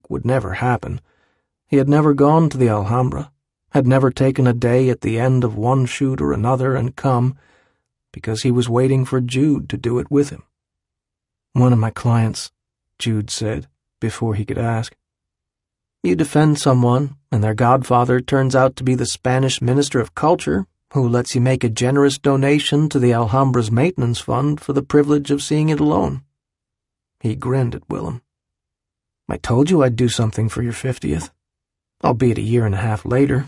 would never happen. He had never gone to the Alhambra, had never taken a day at the end of one shoot or another and come, because he was waiting for Jude to do it with him. "One of my clients," Jude said, before he could ask. "You defend someone, and their godfather turns out to be the Spanish Minister of Culture, who lets you make a generous donation to the Alhambra's maintenance fund for the privilege of seeing it alone." He grinned at Willem. "I told you I'd do something for your 50th, albeit a year and a half later."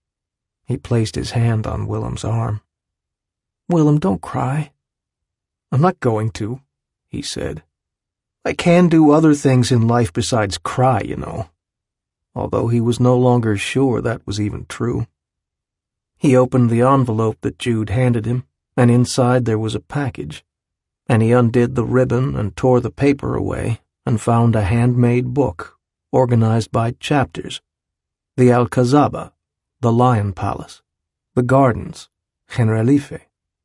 He placed his hand on Willem's arm. "Willem, don't cry." "I'm not going to," he said. "I can do other things in life besides cry, you know," although he was no longer sure that was even true. He opened the envelope that Jude handed him, and inside there was a package, and he undid the ribbon and tore the paper away and found a handmade book, organized by chapters: the Alcazaba, the Lion Palace, the Gardens, Generalife,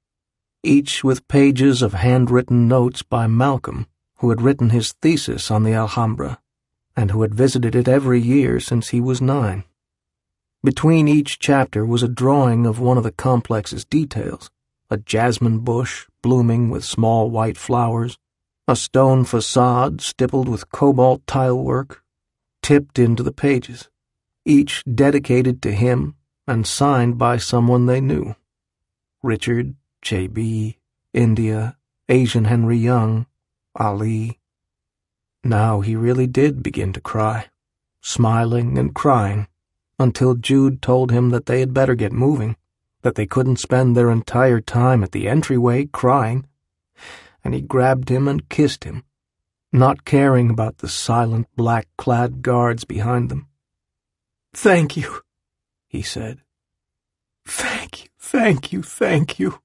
each with pages of handwritten notes by Malcolm, who had written his thesis on the Alhambra, and who had visited it every year since he was 9. Between each chapter was a drawing of one of the complex's details: a jasmine bush blooming with small white flowers, a stone facade stippled with cobalt tilework, tipped into the pages, each dedicated to him and signed by someone they knew: Richard, J.B., India, Asian Henry Young, Ali. Now he really did begin to cry, smiling and crying, until Jude told him that they had better get moving, that they couldn't spend their entire time at the entryway crying, and he grabbed him and kissed him, not caring about the silent black-clad guards behind them. "Thank you," he said. "Thank you, thank you, thank you."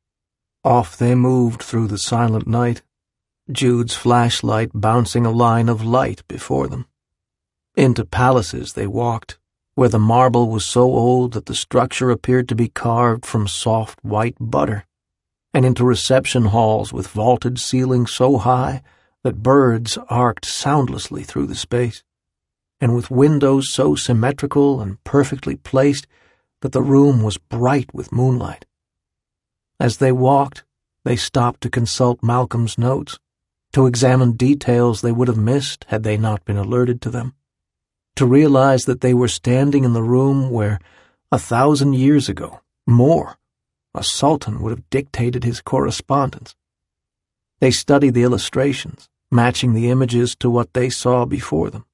Off they moved through the silent night, Jude's flashlight bouncing a line of light before them. Into palaces they walked, where the marble was so old that the structure appeared to be carved from soft white butter, and into reception halls with vaulted ceilings so high that birds arced soundlessly through the space, and with windows so symmetrical and perfectly placed that the room was bright with moonlight. As they walked, they stopped to consult Malcolm's notes, to examine details they would have missed had they not been alerted to them, to realize that they were standing in the room where, 1,000 years ago, more, a sultan would have dictated his correspondence. They studied the illustrations, matching the images to what they saw before them.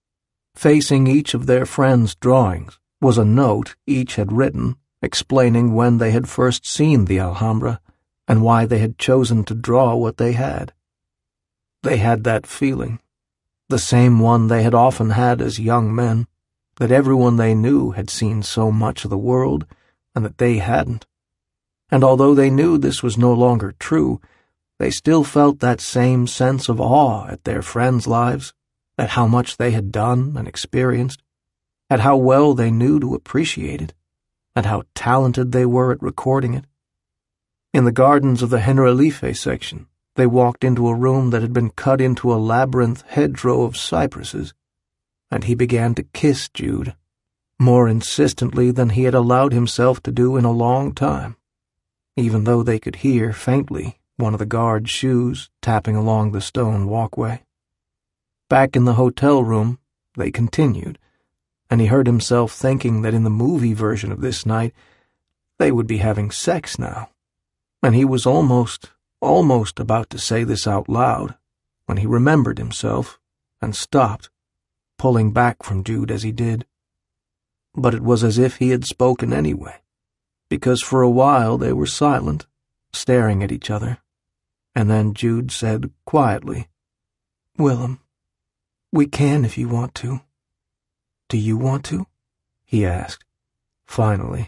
Facing each of their friends' drawings was a note each had written explaining when they had first seen the Alhambra and why they had chosen to draw what they had. They had that feeling, the same one they had often had as young men, that everyone they knew had seen so much of the world and that they hadn't. And although they knew this was no longer true, they still felt that same sense of awe at their friends' lives, at how much they had done and experienced, at how well they knew to appreciate it, and how talented they were at recording it. In the gardens of the Generalife section, they walked into a room that had been cut into a labyrinth hedgerow of cypresses, and he began to kiss Jude, more insistently than he had allowed himself to do in a long time, even though they could hear, faintly, one of the guards' shoes tapping along the stone walkway. Back in the hotel room, they continued, and he heard himself thinking that in the movie version of this night, they would be having sex now, and he was almost about to say this out loud when he remembered himself and stopped, pulling back from Jude as he did. But it was as if he had spoken anyway, because for a while they were silent, staring at each other, and then Jude said quietly, "Willem, we can if you want to." "Do you want to?" he asked, finally.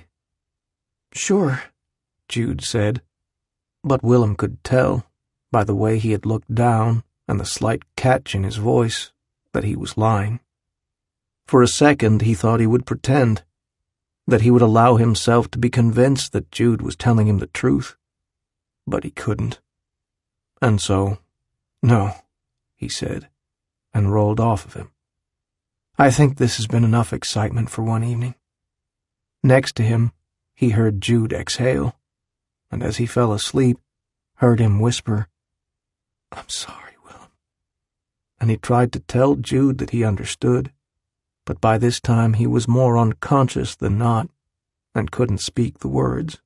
"Sure," Jude said, but Willem could tell, by the way he had looked down and the slight catch in his voice, that he was lying. For a second he thought he would pretend, that he would allow himself to be convinced that Jude was telling him the truth, but he couldn't. And so, "No," he said, and rolled off of him. I think this has been enough excitement for one evening." Next to him, he heard Jude exhale, and as he fell asleep, heard him whisper, "I'm sorry, Willem." And he tried to tell Jude that he understood, but by this time he was more unconscious than not, and couldn't speak the words.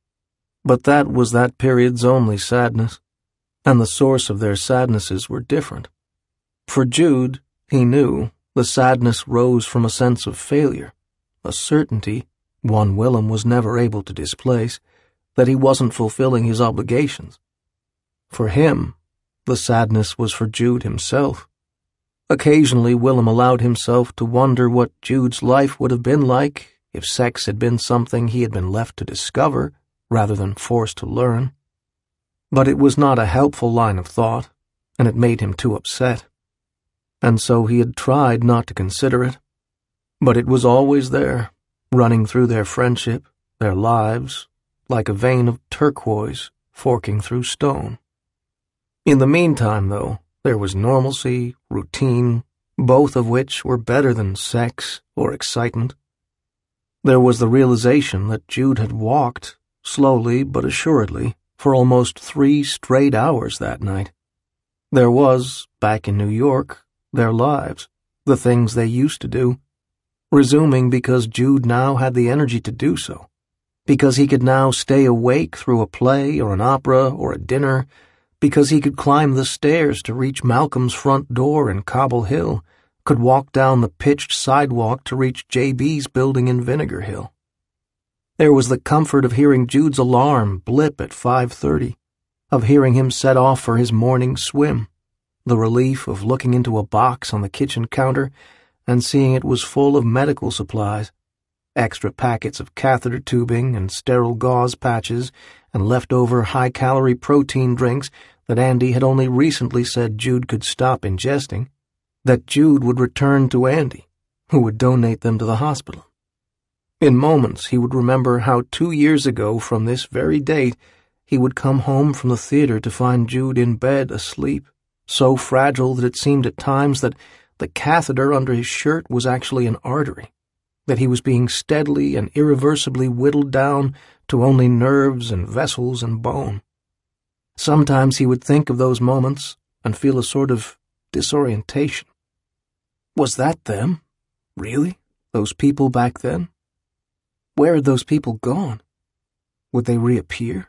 But that was that period's only sadness, and the source of their sadnesses were different. For Jude, he knew, the sadness rose from a sense of failure, a certainty, one Willem was never able to displace, that he wasn't fulfilling his obligations. For him, the sadness was for Jude himself. Occasionally Willem allowed himself to wonder what Jude's life would have been like if sex had been something he had been left to discover rather than forced to learn. But it was not a helpful line of thought, and it made him too upset. And so he had tried not to consider it. But it was always there, running through their friendship, their lives, like a vein of turquoise forking through stone. In the meantime, though, there was normalcy, routine, both of which were better than sex or excitement. There was the realization that Jude had walked, slowly but assuredly, for almost 3 straight hours that night. There was, back in New York, their lives, the things they used to do, resuming because Jude now had the energy to do so, because he could now stay awake through a play or an opera or a dinner, because he could climb the stairs to reach Malcolm's front door in Cobble Hill, could walk down the pitched sidewalk to reach J.B.'s building in Vinegar Hill. There was the comfort of hearing Jude's alarm blip at 5:30, of hearing him set off for his morning swim, the relief of looking into a box on the kitchen counter and seeing it was full of medical supplies, extra packets of catheter tubing and sterile gauze patches and leftover high-calorie protein drinks that Andy had only recently said Jude could stop ingesting, that Jude would return to Andy, who would donate them to the hospital. In moments he would remember how 2 years ago from this very date he would come home from the theater to find Jude in bed asleep, so fragile that it seemed at times that the catheter under his shirt was actually an artery, that he was being steadily and irreversibly whittled down to only nerves and vessels and bone. Sometimes he would think of those moments and feel a sort of disorientation. Was that them? Really? Those people back then? Where had those people gone? Would they reappear?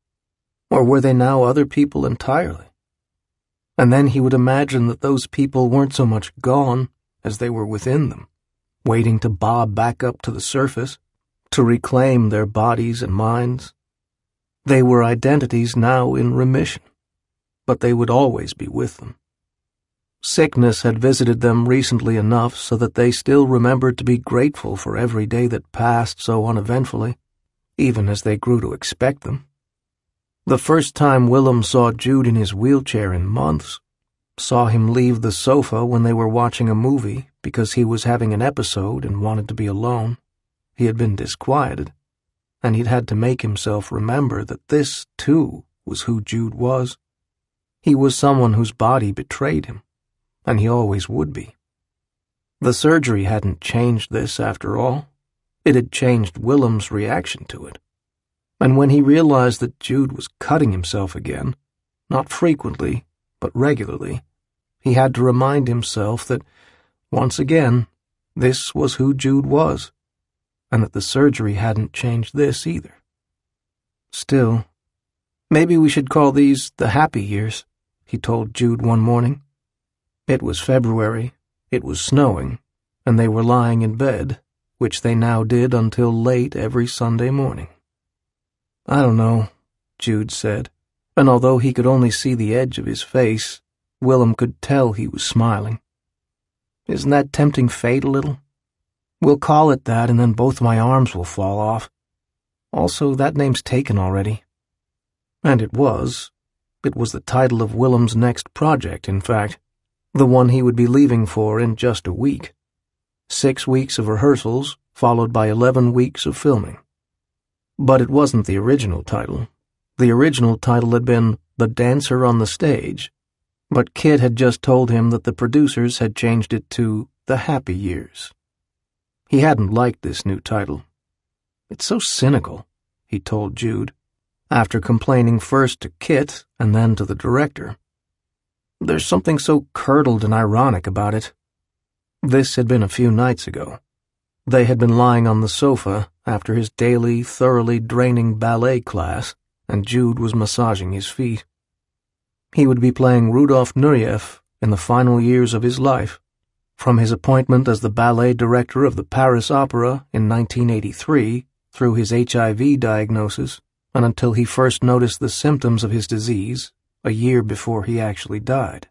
Or were they now other people entirely? And then he would imagine that those people weren't so much gone as they were within them, waiting to bob back up to the surface, to reclaim their bodies and minds. They were identities now in remission, but they would always be with them. Sickness had visited them recently enough so that they still remembered to be grateful for every day that passed so uneventfully, even as they grew to expect them. The first time Willem saw Jude in his wheelchair in months, saw him leave the sofa when they were watching a movie because he was having an episode and wanted to be alone, he had been disquieted, and he'd had to make himself remember that this, too, was who Jude was. He was someone whose body betrayed him, and he always would be. The surgery hadn't changed this, after all. It had changed Willem's reaction to it. And when he realized that Jude was cutting himself again, not frequently, but regularly, he had to remind himself that, once again, this was who Jude was, and that the surgery hadn't changed this either. Still, maybe we should call these the happy years, he told Jude one morning. It was February, it was snowing, and they were lying in bed, which they now did until late every Sunday morning. "I don't know," Jude said, and although he could only see the edge of his face, Willem could tell he was smiling. "Isn't that tempting fate a little? We'll call it that, and then both my arms will fall off. Also, that name's taken already." And it was. It was the title of Willem's next project, in fact, the one he would be leaving for in just a week. 6 weeks of rehearsals, followed by 11 weeks of filming. But it wasn't the original title. The original title had been The Dancer on the Stage, but Kit had just told him that the producers had changed it to The Happy Years. He hadn't liked this new title. "It's so cynical," he told Jude, after complaining first to Kit and then to the director. "There's something so curdled and ironic about it." This had been a few nights ago. They had been lying on the sofa after his daily, thoroughly draining ballet class, and Jude was massaging his feet. He would be playing Rudolf Nureyev in the final years of his life, from his appointment as the ballet director of the Paris Opera in 1983 through his HIV diagnosis and until he first noticed the symptoms of his disease a year before he actually died.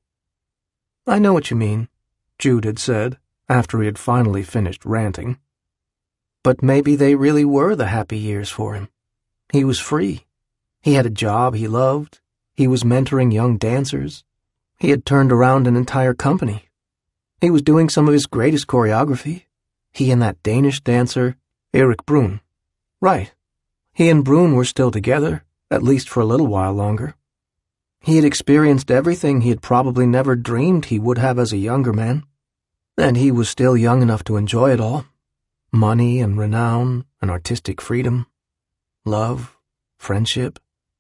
"I know what you mean," Jude had said after he had finally finished ranting. But maybe they really were the happy years for him. He was free. He had a job he loved. He was mentoring young dancers. He had turned around an entire company. He was doing some of his greatest choreography. He and that Danish dancer, Erik Bruhn. Right. He and Bruhn were still together, at least for a little while longer. He had experienced everything he had probably never dreamed he would have as a younger man. And he was still young enough to enjoy it all. Money and renown and artistic freedom. Love, friendship.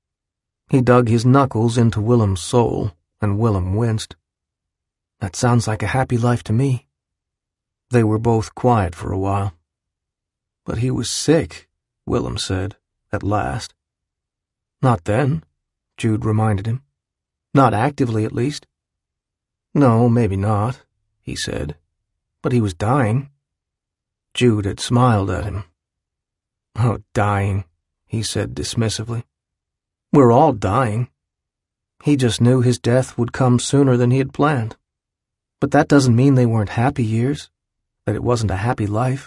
He dug his knuckles into Willem's soul, and Willem winced. "That sounds like a happy life to me." They were both quiet for a while. "But he was sick," Willem said, at last. "Not then," Jude reminded him. "Not actively, at least." "No, maybe not," he said. "But he was dying." Jude had smiled at him. "Oh, dying," he said dismissively. "We're all dying." He just knew his death would come sooner than he had planned. But that doesn't mean they weren't happy years, that it wasn't a happy life.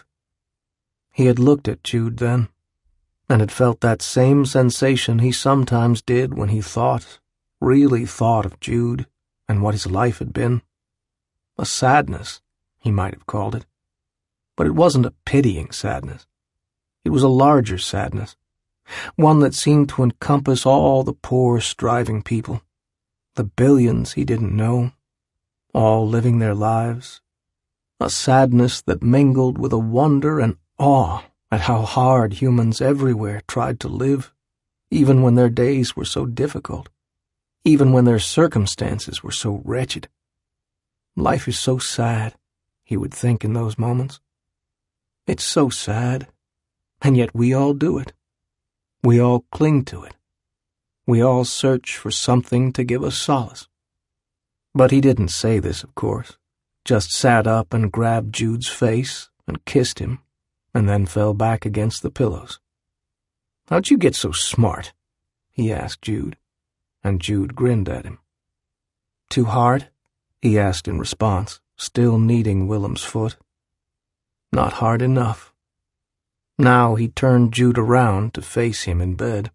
He had looked at Jude then, and had felt that same sensation he sometimes did when he thought, really thought of Jude and what his life had been. A sadness, he might have called it. But it wasn't a pitying sadness. It was a larger sadness, one that seemed to encompass all the poor, striving people, the billions he didn't know, all living their lives, a sadness that mingled with a wonder and awe at how hard humans everywhere tried to live, even when their days were so difficult, even when their circumstances were so wretched. Life is so sad, he would think in those moments. It's so sad, and yet we all do it. We all cling to it. We all search for something to give us solace. But he didn't say this, of course, just sat up and grabbed Jude's face and kissed him, and then fell back against the pillows. "How'd you get so smart?" he asked Jude, and Jude grinned at him. "Too hard?" he asked in response, still kneading Willem's foot. Not hard enough. Now he turned Jude around to face him in bed.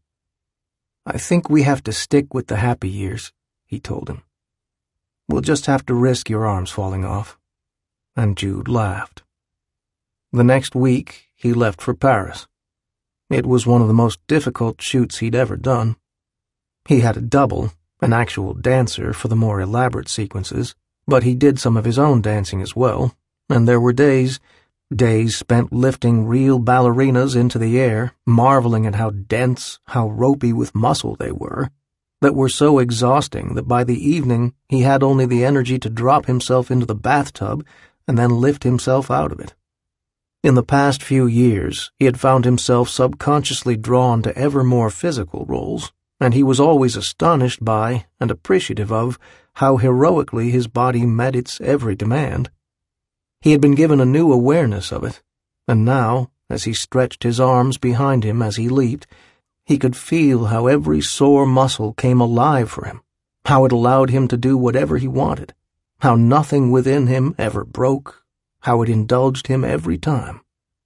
"I think we have to stick with the happy years," he told him. "We'll just have to risk your arms falling off." And Jude laughed. The next week, he left for Paris. It was one of the most difficult shoots he'd ever done. He had a double, an actual dancer for the more elaborate sequences, but he did some of his own dancing as well, and there were days spent lifting real ballerinas into the air, marveling at how dense, how ropey with muscle they were, that were so exhausting that by the evening he had only the energy to drop himself into the bathtub and then lift himself out of it. In the past few years, he had found himself subconsciously drawn to ever more physical roles, and he was always astonished by and appreciative of how heroically his body met its every demand. He had been given a new awareness of it, and now, as he stretched his arms behind him as he leaped, he could feel how every sore muscle came alive for him, how it allowed him to do whatever he wanted, how nothing within him ever broke, how it indulged him every time.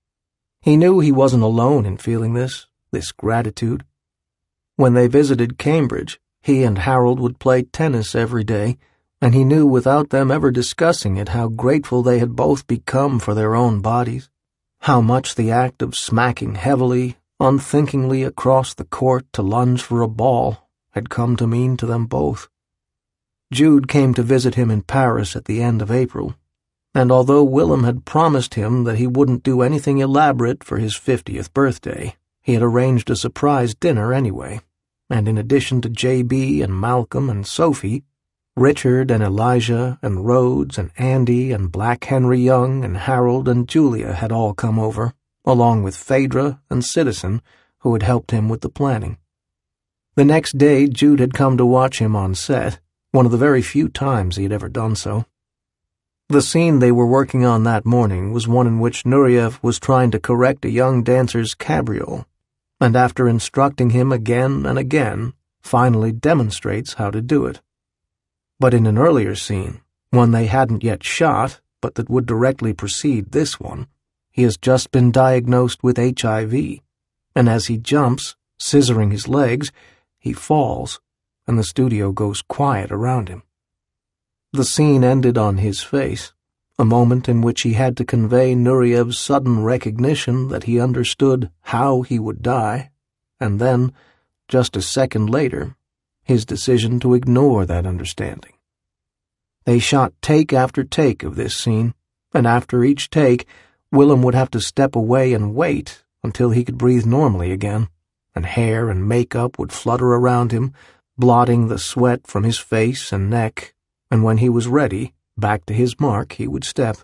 He knew he wasn't alone in feeling this gratitude. When they visited Cambridge, he and Harold would play tennis every day, and he knew without them ever discussing it how grateful they had both become for their own bodies, how much the act of smacking heavily, unthinkingly across the court to lunge for a ball had come to mean to them both. Jude came to visit him in Paris at the end of April, and although Willem had promised him that he wouldn't do anything elaborate for his 50th birthday, he had arranged a surprise dinner anyway, and in addition to J.B. and Malcolm and Sophie, Richard and Elijah and Rhodes and Andy and Black Henry Young and Harold and Julia had all come over, along with Phaedra and Citizen, who had helped him with the planning. The next day Jude had come to watch him on set, one of the very few times he had ever done so. The scene they were working on that morning was one in which Nureyev was trying to correct a young dancer's cabriole, and after instructing him again and again, finally demonstrates how to do it. But in an earlier scene, one they hadn't yet shot, but that would directly precede this one, he has just been diagnosed with HIV, and as he jumps, scissoring his legs, he falls, and the studio goes quiet around him. The scene ended on his face, a moment in which he had to convey Nureyev's sudden recognition that he understood how he would die, and then, just a second later, his decision to ignore that understanding. They shot take after take of this scene, and after each take, Willem would have to step away and wait until he could breathe normally again, and hair and makeup would flutter around him, blotting the sweat from his face and neck, and when he was ready, back to his mark he would step.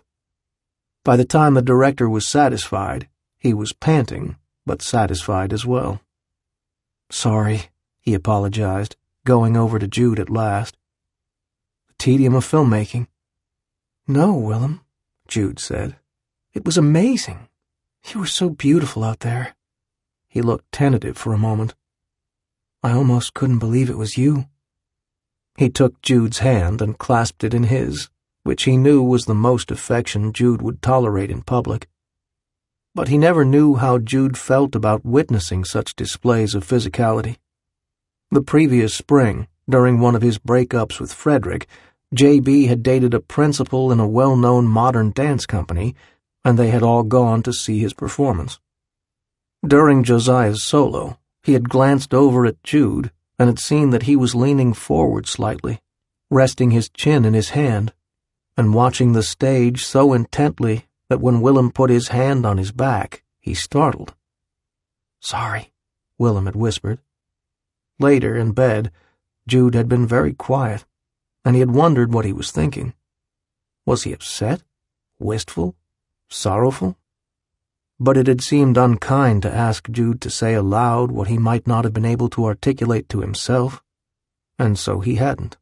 By the time the director was satisfied, he was panting, but satisfied as well. "Sorry," he apologized, going over to Jude at last. "The tedium of filmmaking." "No, Willem," Jude said. "It was amazing. You were so beautiful out there." He looked tentative for a moment. "I almost couldn't believe it was you." He took Jude's hand and clasped it in his, which he knew was the most affection Jude would tolerate in public. But he never knew how Jude felt about witnessing such displays of physicality. The previous spring, during one of his breakups with Frederick, J.B. had dated a principal in a well-known modern dance company, and they had all gone to see his performance. During Josiah's solo, he had glanced over at Jude and had seen that he was leaning forward slightly, resting his chin in his hand, and watching the stage so intently that when Willem put his hand on his back, he startled. "Sorry," Willem had whispered. Later, in bed, Jude had been very quiet, and he had wondered what he was thinking. Was he upset? Wistful? Sorrowful? But it had seemed unkind to ask Jude to say aloud what he might not have been able to articulate to himself, and so he hadn't.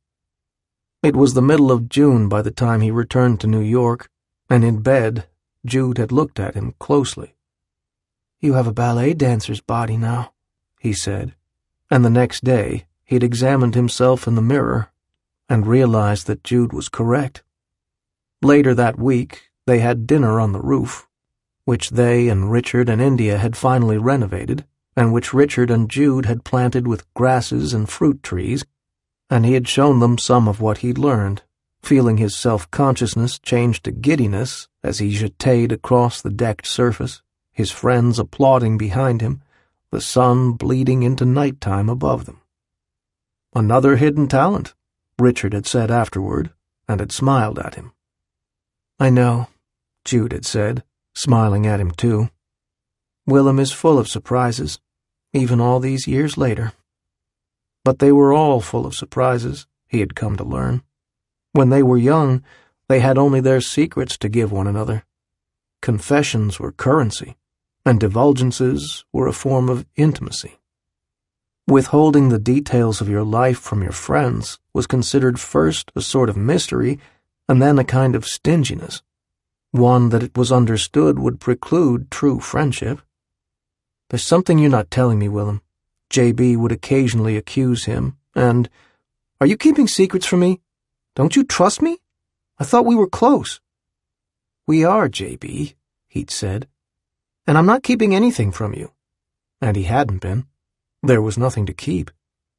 It was the middle of June by the time he returned to New York, and in bed, Jude had looked at him closely. "You have a ballet dancer's body now," he said, and the next day he'd examined himself in the mirror and realized that Jude was correct. Later that week, they had dinner on the roof, which they and Richard and India had finally renovated, and which Richard and Jude had planted with grasses and fruit trees, and he had shown them some of what he'd learned, feeling his self-consciousness change to giddiness as he jeteed across the decked surface, his friends applauding behind him, the sun bleeding into nighttime above them. "Another hidden talent," Richard had said afterward, and had smiled at him. "I know," Jude had said, smiling at him too. "Willem is full of surprises, even all these years later." But they were all full of surprises, he had come to learn. When they were young, they had only their secrets to give one another. Confessions were currency, and divulgences were a form of intimacy. Withholding the details of your life from your friends was considered first a sort of mystery, and then a kind of stinginess, one that it was understood would preclude true friendship. "There's something you're not telling me, Willem," J.B. would occasionally accuse him, and, "Are you keeping secrets from me? Don't you trust me? I thought we were close." "We are, J.B.," he'd said, "and I'm not keeping anything from you." And he hadn't been. There was nothing to keep.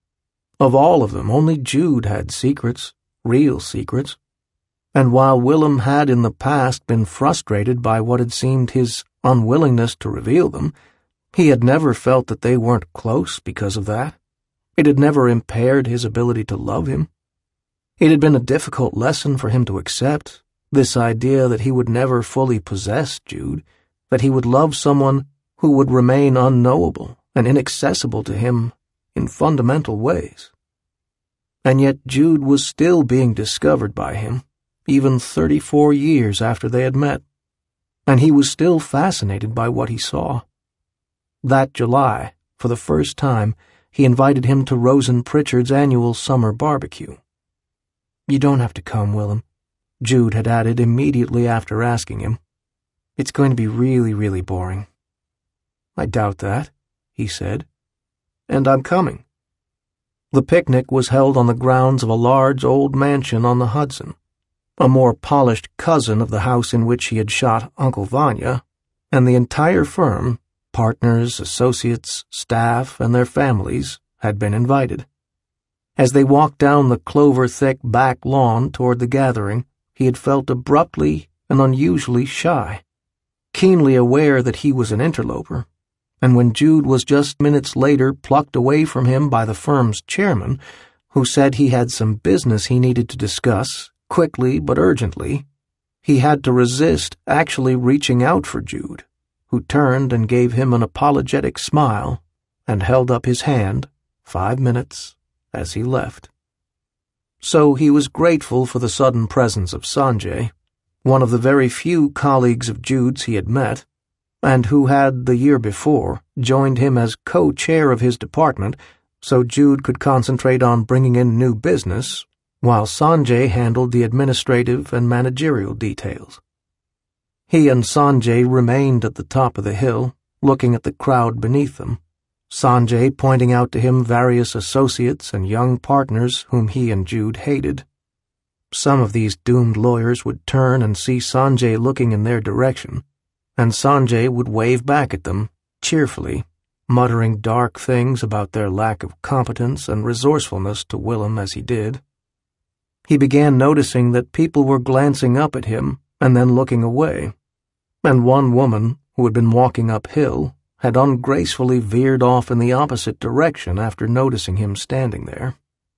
Of all of them, only Jude had secrets, real secrets. And while Willem had in the past been frustrated by what had seemed his unwillingness to reveal them, he had never felt that they weren't close because of that. It had never impaired his ability to love him. It had been a difficult lesson for him to accept, This idea that he would never fully possess Jude, that he would love someone who would remain unknowable and inaccessible to him in fundamental ways. And yet Jude was still being discovered by him, even 34 years after they had met, and he was still fascinated by what he saw. That July, for the first time, he invited him to Rosen Pritchard's annual summer barbecue. "You don't have to come, Willem," Jude had added immediately after asking him. "It's going to be really, really boring." "I doubt that," he said. "And I'm coming." The picnic was held on the grounds of a large old mansion on the Hudson, a more polished cousin of the house in which he had shot Uncle Vanya, and the entire firm, partners, associates, staff, and their families, had been invited. As they walked down the clover-thick back lawn toward the gathering, he had felt abruptly and unusually shy, keenly aware that he was an interloper, and when Jude was just minutes later plucked away from him by the firm's chairman, who said he had some business he needed to discuss, quickly but urgently, he had to resist actually reaching out for Jude, who turned and gave him an apologetic smile and held up his hand, 5 minutes, as he left. So he was grateful for the sudden presence of Sanjay, one of the very few colleagues of Jude's he had met, and who had, the year before, joined him as co-chair of his department so Jude could concentrate on bringing in new business, while Sanjay handled the administrative and managerial details. He and Sanjay remained at the top of the hill, looking at the crowd beneath them, Sanjay pointing out to him various associates and young partners whom he and Jude hated. Some of these doomed lawyers would turn and see Sanjay looking in their direction, and Sanjay would wave back at them, cheerfully, muttering dark things about their lack of competence and resourcefulness to Willem as he did. He began noticing that people were glancing up at him and then looking away, and one woman, who had been walking uphill, had ungracefully veered off in the opposite direction after noticing him standing there.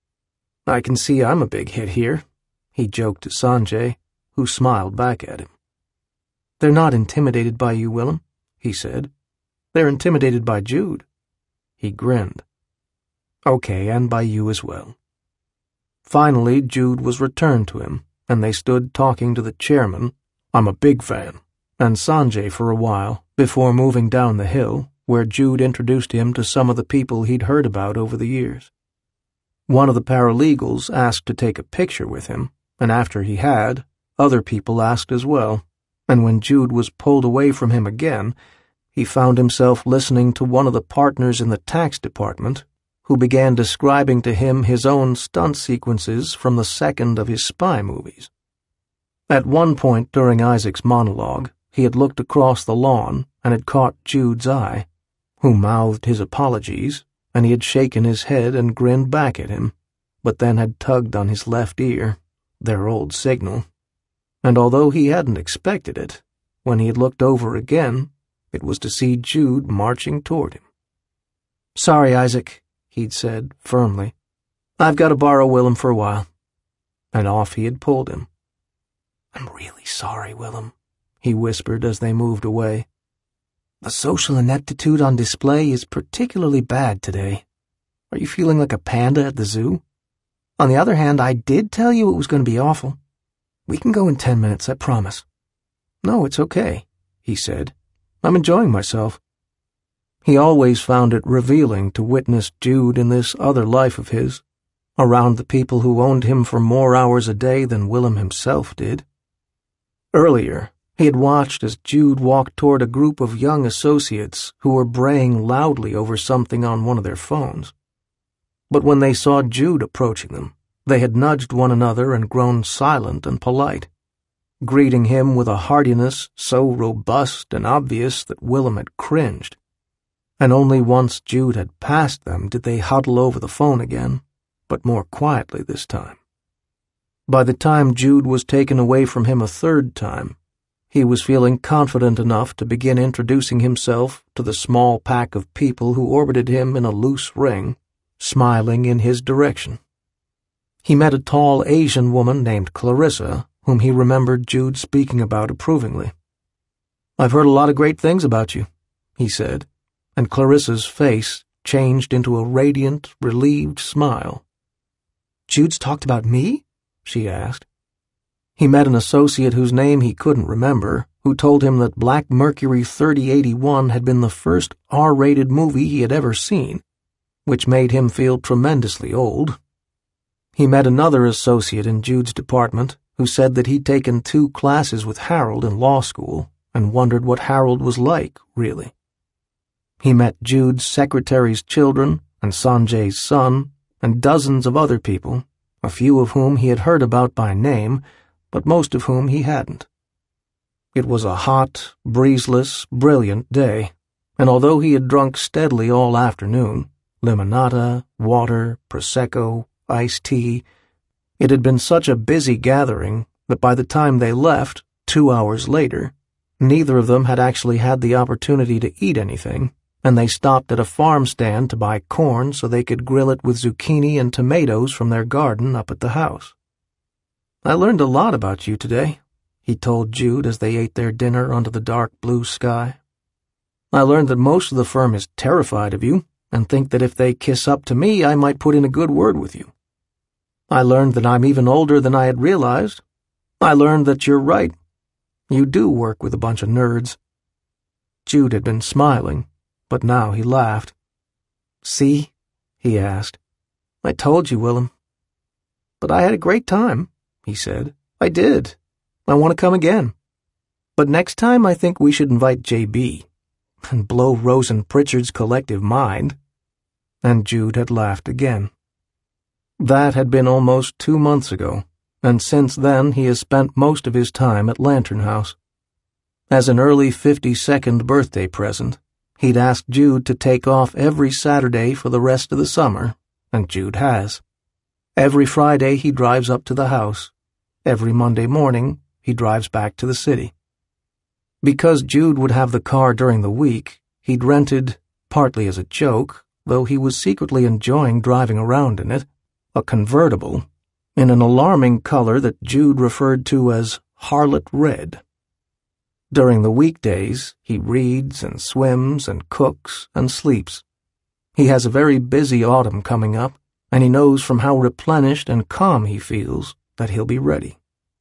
"I can see I'm a big hit here," he joked to Sanjay, who smiled back at him. "They're not intimidated by you, Willem," he said. "They're intimidated by Jude." He grinned. "Okay, and by you as well." Finally, Jude was returned to him, and they stood talking to the chairman, "I'm a big fan," and Sanjay for a while, before moving down the hill, where Jude introduced him to some of the people he'd heard about over the years. One of the paralegals asked to take a picture with him, and after he had, other people asked as well, and when Jude was pulled away from him again, he found himself listening to one of the partners in the tax department, who began describing to him his own stunt sequences from the second of his spy movies. At one point during Isaac's monologue, he had looked across the lawn and had caught Jude's eye, who mouthed his apologies, and he had shaken his head and grinned back at him, but then had tugged on his left ear, their old signal. And although he hadn't expected it, when he had looked over again, it was to see Jude marching toward him. "Sorry, Isaac," he'd said firmly. "I've got to borrow Willem for a while." And off he had pulled him. "I'm really sorry, Willem," he whispered as they moved away. "The social ineptitude on display is particularly bad today. Are you feeling like a panda at the zoo? On the other hand, I did tell you it was going to be awful. We can go in 10 minutes, I promise." "No, it's okay," he said. "I'm enjoying myself." He always found it revealing to witness Jude in this other life of his, around the people who owned him for more hours a day than Willem himself did. Earlier, he had watched as Jude walked toward a group of young associates who were braying loudly over something on one of their phones. But when they saw Jude approaching them, they had nudged one another and grown silent and polite, greeting him with a heartiness so robust and obvious that Willem had cringed. And only once Jude had passed them did they huddle over the phone again, but more quietly this time. By the time Jude was taken away from him a third time, he was feeling confident enough to begin introducing himself to the small pack of people who orbited him in a loose ring, smiling in his direction. He met a tall Asian woman named Clarissa, whom he remembered Jude speaking about approvingly. "I've heard a lot of great things about you," he said, and Clarissa's face changed into a radiant, relieved smile. "Jude's talked about me?" she asked. He met an associate whose name he couldn't remember, who told him that Black Mercury 3081 had been the first R-rated movie he had ever seen, which made him feel tremendously old. He met another associate in Jude's department who said that he'd taken 2 classes with Harold in law school and wondered what Harold was like, really. He met Jude's secretary's children and Sanjay's son and dozens of other people, a few of whom he had heard about by name, but most of whom he hadn't. It was a hot, breezeless, brilliant day, and although he had drunk steadily all afternoon, limonata, water, prosecco, iced tea, it had been such a busy gathering that by the time they left, 2 hours later, neither of them had actually had the opportunity to eat anything, and they stopped at a farm stand to buy corn so they could grill it with zucchini and tomatoes from their garden up at the house. "I learned a lot about you today," he told Jude as they ate their dinner under the dark blue sky. "I learned that most of the firm is terrified of you and think that if they kiss up to me, I might put in a good word with you. I learned that I'm even older than I had realized. I learned that you're right. You do work with a bunch of nerds." Jude had been smiling, but now he laughed. "See?" he asked. "I told you, Willem." "But I had a great time," he said. "I did. I want to come again. But next time I think we should invite J.B. and blow Rose and Pritchard's collective mind." And Jude had laughed again. That had been almost 2 months ago, and since then he has spent most of his time at Lantern House. As an early 52nd birthday present, he'd asked Jude to take off every Saturday for the rest of the summer, and Jude has. Every Friday he drives up to the house. Every Monday morning he drives back to the city. Because Jude would have the car during the week, he'd rented, partly as a joke, though he was secretly enjoying driving around in it, a convertible, in an alarming color that Jude referred to as Harlot Red. During the weekdays, he reads and swims and cooks and sleeps. He has a very busy autumn coming up, and he knows from how replenished and calm he feels that he'll be ready.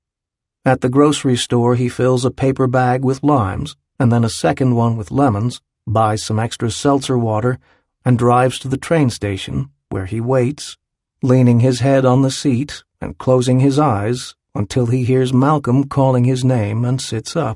At the grocery store, he fills a paper bag with limes, and then a second one with lemons, buys some extra seltzer water, and drives to the train station, where he waits, leaning his head on the seat and closing his eyes until he hears Malcolm calling his name and sits up.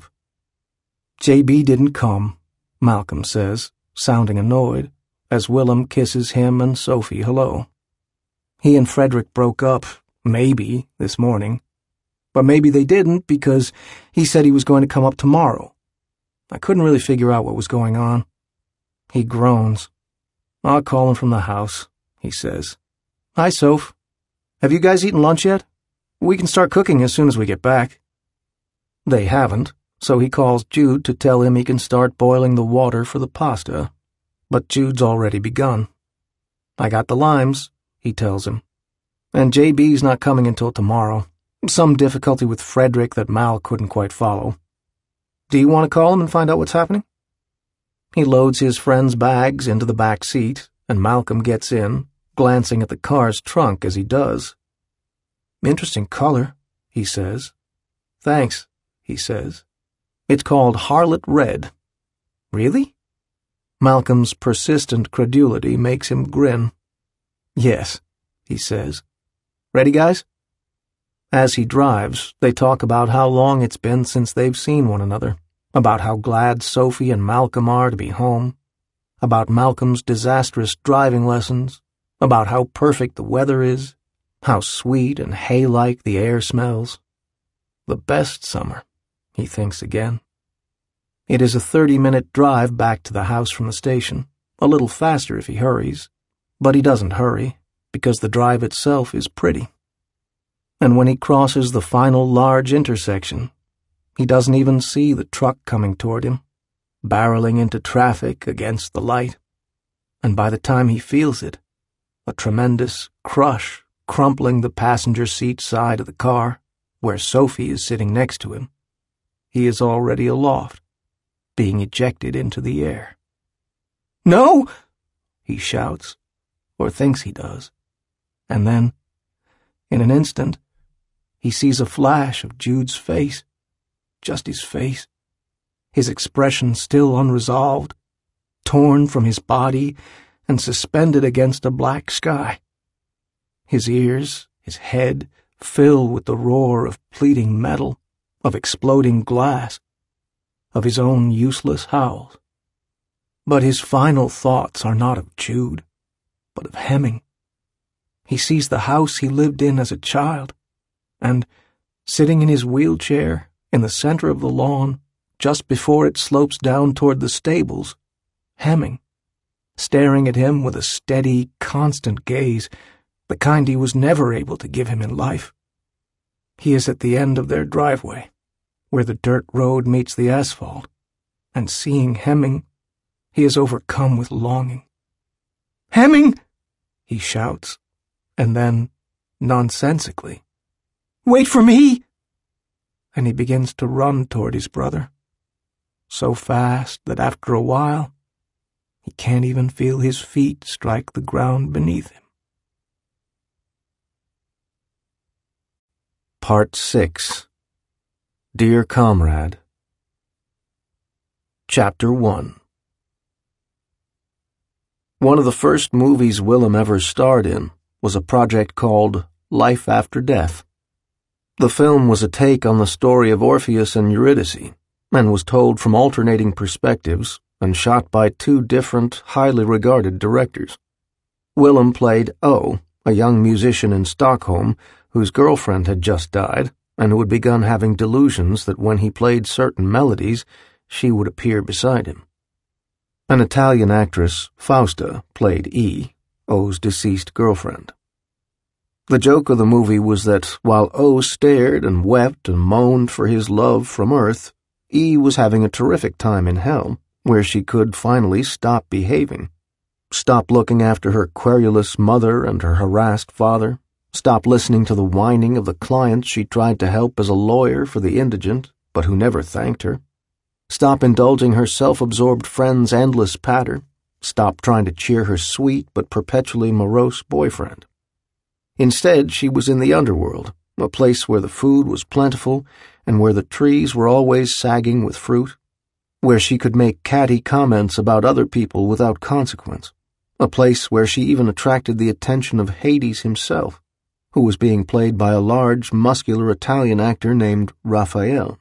"J.B. didn't come," Malcolm says, sounding annoyed, as Willem kisses him and Sophie hello. "He and Frederick broke up, maybe, this morning. But maybe they didn't because he said he was going to come up tomorrow. I couldn't really figure out what was going on." He groans. "I'll call him from the house," he says. "Hi, Soph. Have you guys eaten lunch yet? We can start cooking as soon as we get back." They haven't, so he calls Jude to tell him he can start boiling the water for the pasta. But Jude's already begun. "I got the limes," he tells him. "And J.B.'s not coming until tomorrow. Some difficulty with Frederick that Mal couldn't quite follow. Do you want to call him and find out what's happening?" He loads his friend's bags into the back seat, and Malcolm gets in, glancing at the car's trunk as he does. "Interesting color," he says. "Thanks," he says. "It's called Harlot Red." "Really?" Malcolm's persistent credulity makes him grin. "Yes," he says. "Ready, guys?" As he drives, they talk about how long it's been since they've seen one another, about how glad Sophie and Malcolm are to be home, about Malcolm's disastrous driving lessons, about how perfect the weather is, how sweet and hay-like the air smells. The best summer, he thinks again. It is a 30-minute drive back to the house from the station, a little faster if he hurries, but he doesn't hurry, because the drive itself is pretty. And when he crosses the final large intersection, he doesn't even see the truck coming toward him, barreling into traffic against the light. And by the time he feels it, a tremendous crush crumpling the passenger seat side of the car, where Sophie is sitting next to him, he is already aloft, being ejected into the air. "No!" he shouts, or thinks he does, and then, in an instant, he sees a flash of Jude's face, just his face, his expression still unresolved, torn from his body and suspended against a black sky. His ears, his head, fill with the roar of pleading metal, of exploding glass, of his own useless howls. But his final thoughts are not of Jude, but of Hemming. He sees the house he lived in as a child, and, sitting in his wheelchair in the center of the lawn, just before it slopes down toward the stables, Hemming, staring at him with a steady, constant gaze, the kind he was never able to give him in life. He is at the end of their driveway, where the dirt road meets the asphalt, and seeing Hemming, he is overcome with longing. "Hemming!" he shouts, and then, nonsensically, "Wait for me!" And he begins to run toward his brother, so fast that after a while, he can't even feel his feet strike the ground beneath him. Part 6. Dear Comrade. Chapter 1. One of the first movies Willem ever starred in was a project called Life After Death. The film was a take on the story of Orpheus and Eurydice, and was told from alternating perspectives and shot by two different, highly regarded directors. Willem played O, a young musician in Stockholm whose girlfriend had just died and who had begun having delusions that when he played certain melodies, she would appear beside him. An Italian actress, Fausta, played E, O's deceased girlfriend. The joke of the movie was that while O stared and wept and moaned for his love from Earth, E was having a terrific time in hell, where she could finally stop behaving. Stop looking after her querulous mother and her harassed father. Stop listening to the whining of the clients she tried to help as a lawyer for the indigent, but who never thanked her. Stop indulging her self-absorbed friend's endless patter. Stop trying to cheer her sweet but perpetually morose boyfriend. Instead, she was in the underworld, a place where the food was plentiful and where the trees were always sagging with fruit, where she could make catty comments about other people without consequence, a place where she even attracted the attention of Hades himself, who was being played by a large, muscular Italian actor named Raphael.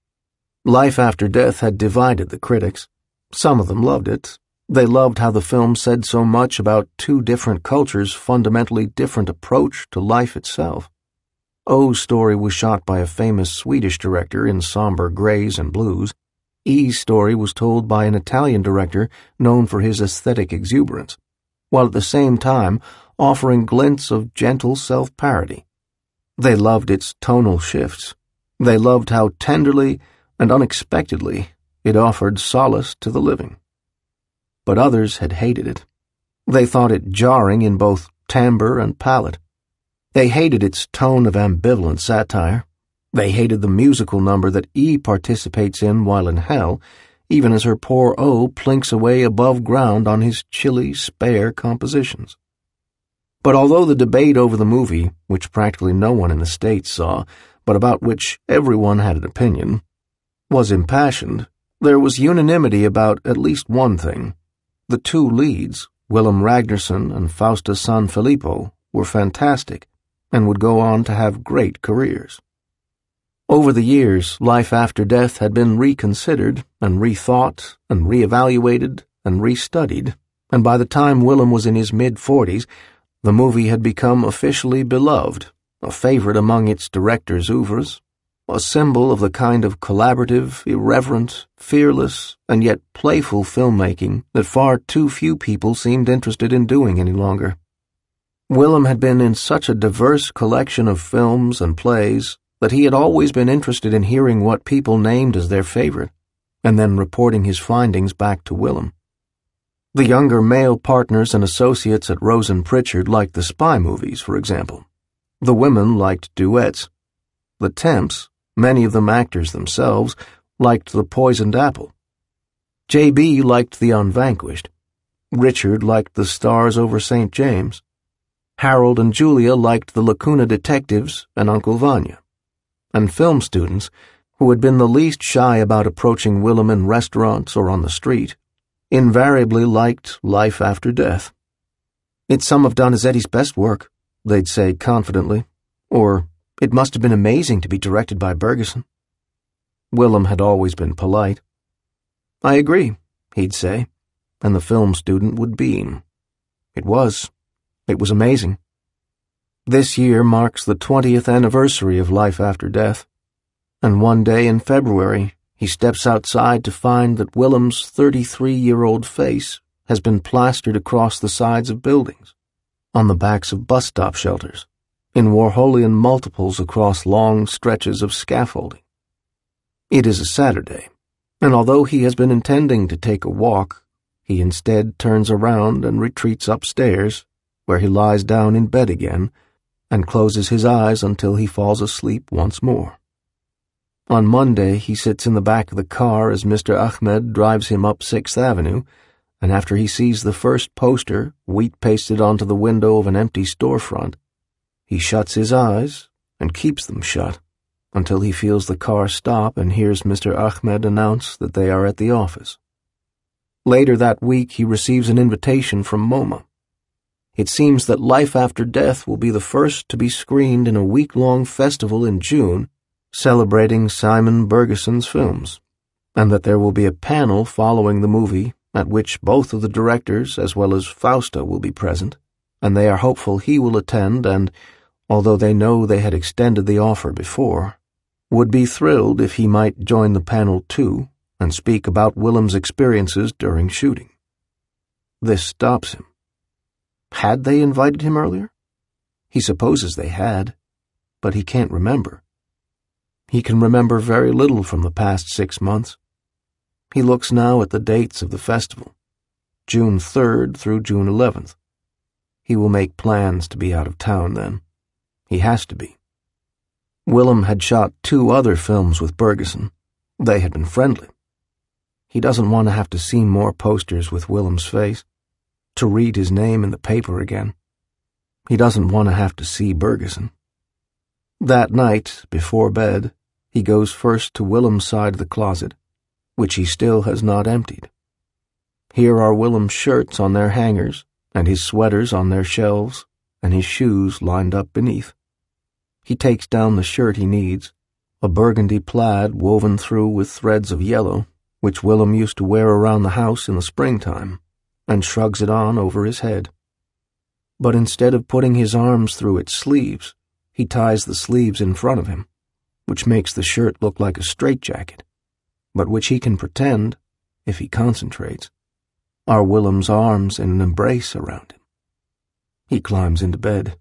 Life After Death had divided the critics. Some of them loved it. They loved how the film said so much about two different cultures' fundamentally different approach to life itself. O's story was shot by a famous Swedish director in somber grays and blues. E's story was told by an Italian director known for his aesthetic exuberance, while at the same time offering glints of gentle self-parody. They loved its tonal shifts. They loved how tenderly and unexpectedly it offered solace to the living. But others had hated it. They thought it jarring in both timbre and palate. They hated its tone of ambivalent satire. They hated the musical number that E participates in while in hell, even as her poor O plinks away above ground on his chilly, spare compositions. But although the debate over the movie, which practically no one in the States saw, but about which everyone had an opinion, was impassioned, there was unanimity about at least one thing. The two leads, Willem Ragnarsson and Fausta Sanfilippo, were fantastic and would go on to have great careers. Over the years, Life After Death had been reconsidered and rethought and reevaluated and restudied, and by the time Willem was in his mid-40s, the movie had become officially beloved, a favorite among its directors' oeuvres, a symbol of the kind of collaborative, irreverent, fearless, and yet playful filmmaking that far too few people seemed interested in doing any longer. Willem had been in such a diverse collection of films and plays that he had always been interested in hearing what people named as their favorite, and then reporting his findings back to Willem. The younger male partners and associates at Rosen Pritchard liked the spy movies, for example. The women liked duets. The Temps, many of them actors themselves, liked The Poisoned Apple. J.B. liked The Unvanquished. Richard liked The Stars Over St. James. Harold and Julia liked The Lacuna Detectives and Uncle Vanya. And film students, who had been the least shy about approaching Willem in restaurants or on the street, invariably liked Life After Death. "It's some of Donizetti's best work," they'd say confidently, or, "It must have been amazing to be directed by Bergeson." Willem had always been polite. "I agree," he'd say, and the film student would beam. It was amazing. This year marks the 20th anniversary of Life After Death, and one day in February he steps outside to find that Willem's 33-year-old face has been plastered across the sides of buildings, on the backs of bus stop shelters, in Warholian multiples across long stretches of scaffolding. It is a Saturday, and although he has been intending to take a walk, he instead turns around and retreats upstairs, where he lies down in bed again and closes his eyes until he falls asleep once more. On Monday, he sits in the back of the car as Mr. Ahmed drives him up 6th Avenue, and after he sees the first poster wheat-pasted onto the window of an empty storefront, he shuts his eyes and keeps them shut until he feels the car stop and hears Mr. Ahmed announce that they are at the office. Later that week, he receives an invitation from MoMA. It seems that Life After Death will be the first to be screened in a week-long festival in June celebrating Simon Bergeson's films, and that there will be a panel following the movie at which both of the directors as well as Fausta will be present, and they are hopeful he will attend and, although they know they had extended the offer before, would be thrilled if he might join the panel too and speak about Willem's experiences during shooting. This stops him. Had they invited him earlier? He supposes they had, but he can't remember. He can remember very little from the past 6 months. He looks now at the dates of the festival, June 3rd through June 11th. He will make plans to be out of town then. He has to be. Willem had shot 2 other films with Bergeson. They had been friendly. He doesn't want to have to see more posters with Willem's face, to read his name in the paper again. He doesn't want to have to see Bergeson. That night, before bed, he goes first to Willem's side of the closet, which he still has not emptied. Here are Willem's shirts on their hangers, and his sweaters on their shelves, and his shoes lined up beneath. He takes down the shirt he needs, a burgundy plaid woven through with threads of yellow, which Willem used to wear around the house in the springtime, and shrugs it on over his head. But instead of putting his arms through its sleeves, he ties the sleeves in front of him, which makes the shirt look like a straitjacket, but which he can pretend, if he concentrates, are Willem's arms in an embrace around him. He climbs into bed.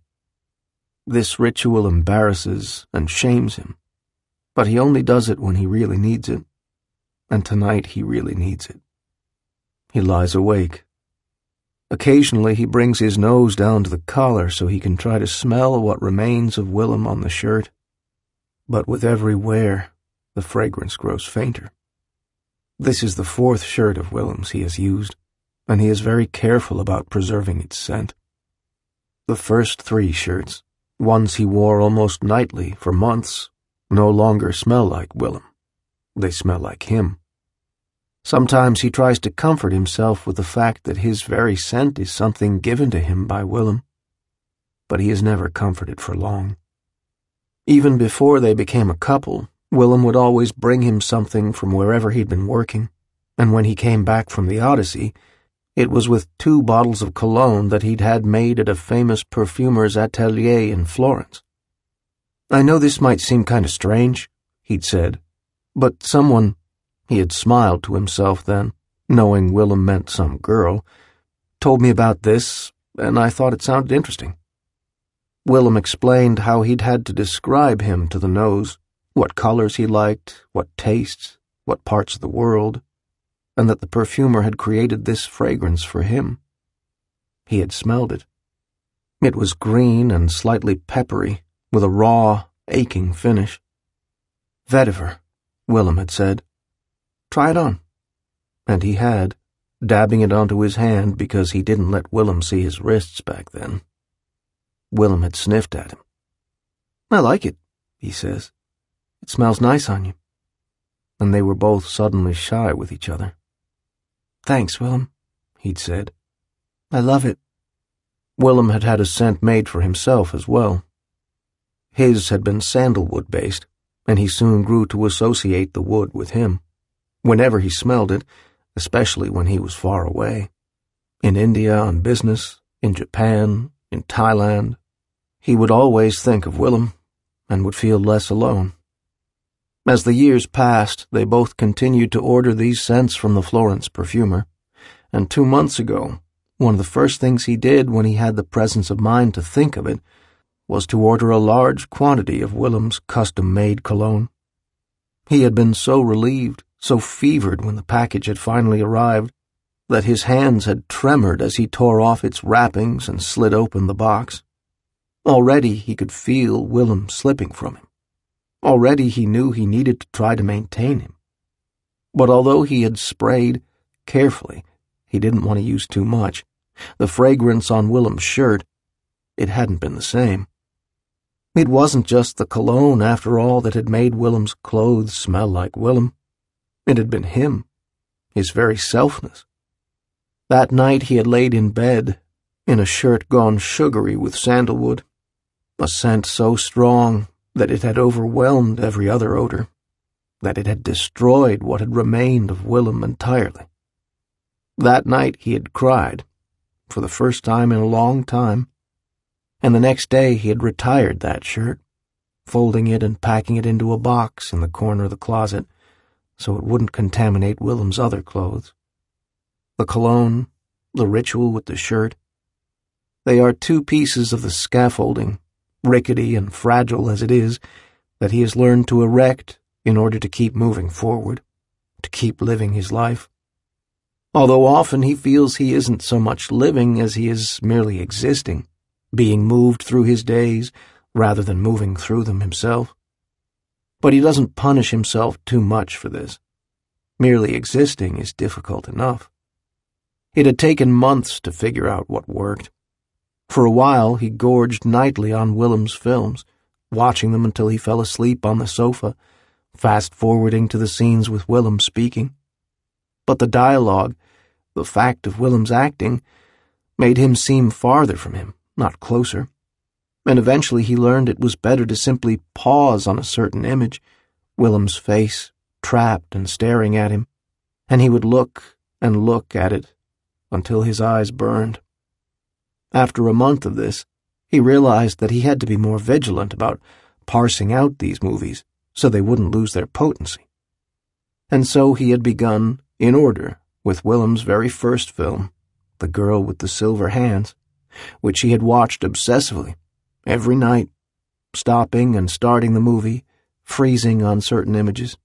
This ritual embarrasses and shames him, but he only does it when he really needs it, and tonight he really needs it. He lies awake. Occasionally he brings his nose down to the collar so he can try to smell what remains of Willem on the shirt, but with every wear, the fragrance grows fainter. This is the 4th shirt of Willem's he has used, and he is very careful about preserving its scent. The first 3 shirts, ones he wore almost nightly for months, no longer smell like Willem. They smell like him. Sometimes he tries to comfort himself with the fact that his very scent is something given to him by Willem, but he is never comforted for long. Even before they became a couple, Willem would always bring him something from wherever he'd been working, and when he came back from the Odyssey, it was with 2 bottles of cologne that he'd had made at a famous perfumer's atelier in Florence. "I know this might seem kind of strange," he'd said, "but someone—" he had smiled to himself then, knowing Willem meant some girl— "told me about this, and I thought it sounded interesting." Willem explained how he'd had to describe him to the nose, what colors he liked, what tastes, what parts of the world, and that the perfumer had created this fragrance for him. He had smelled it. It was green and slightly peppery, with a raw, aching finish, Vetiver, Willem had said. Try it on. And he had, dabbing it onto his hand because he didn't let Willem see his wrists back then. Willem had sniffed at him. I like it, he says. It smells nice on you. And they were both suddenly shy with each other. Thanks, Willem, he'd said. I love it. Willem had had a scent made for himself as well. His had been sandalwood-based, and he soon grew to associate the wood with him. Whenever he smelled it, especially when he was far away. In India on business, in Japan, in Thailand, he would always think of Willem and would feel less alone. As the years passed, they both continued to order these scents from the Florence perfumer, and 2 months ago, one of the first things he did when he had the presence of mind to think of it was to order a large quantity of Willem's custom-made cologne. He had been so relieved, so fevered when the package had finally arrived, that his hands had tremored as he tore off its wrappings and slid open the box. Already he could feel Willem slipping from him. Already he knew he needed to try to maintain him. But although he had sprayed carefully, he didn't want to use too much. The fragrance on Willem's shirt, it hadn't been the same. It wasn't just the cologne, after all, that had made Willem's clothes smell like Willem. It had been him, his very selfness. That night he had laid in bed, in a shirt gone sugary with sandalwood, a scent so strong that it had overwhelmed every other odor, that it had destroyed what had remained of Willem entirely. That night he had cried, for the first time in a long time, and the next day he had retired that shirt, folding it and packing it into a box in the corner of the closet so it wouldn't contaminate Willem's other clothes. The cologne, the ritual with the shirt, they are 2 pieces of the scaffolding, rickety and fragile as it is, that he has learned to erect in order to keep moving forward, to keep living his life. Although often he feels he isn't so much living as he is merely existing, being moved through his days rather than moving through them himself. But he doesn't punish himself too much for this. Merely existing is difficult enough. It had taken months to figure out what worked. For a while he gorged nightly on Willem's films, watching them until he fell asleep on the sofa, fast-forwarding to the scenes with Willem speaking. But the dialogue, the fact of Willem's acting, made him seem farther from him, not closer, and eventually he learned it was better to simply pause on a certain image, Willem's face, trapped and staring at him, and he would look and look at it until his eyes burned. After a month of this, he realized that he had to be more vigilant about parsing out these movies so they wouldn't lose their potency. And so he had begun, in order, with Willem's very first film, The Girl with the Silver Hands, which he had watched obsessively, every night, stopping and starting the movie, freezing on certain images.